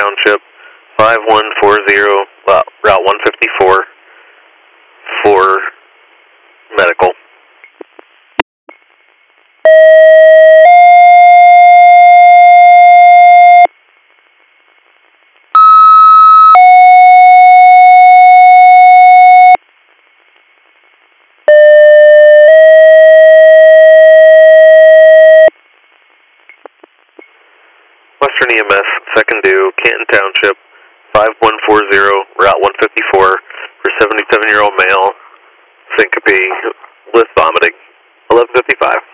Township, 5140, Route 154 for medical. Western EMS, second due, Canton Township, 5140, Route 154 for 77-year-old male, syncope with vomiting, 11:55.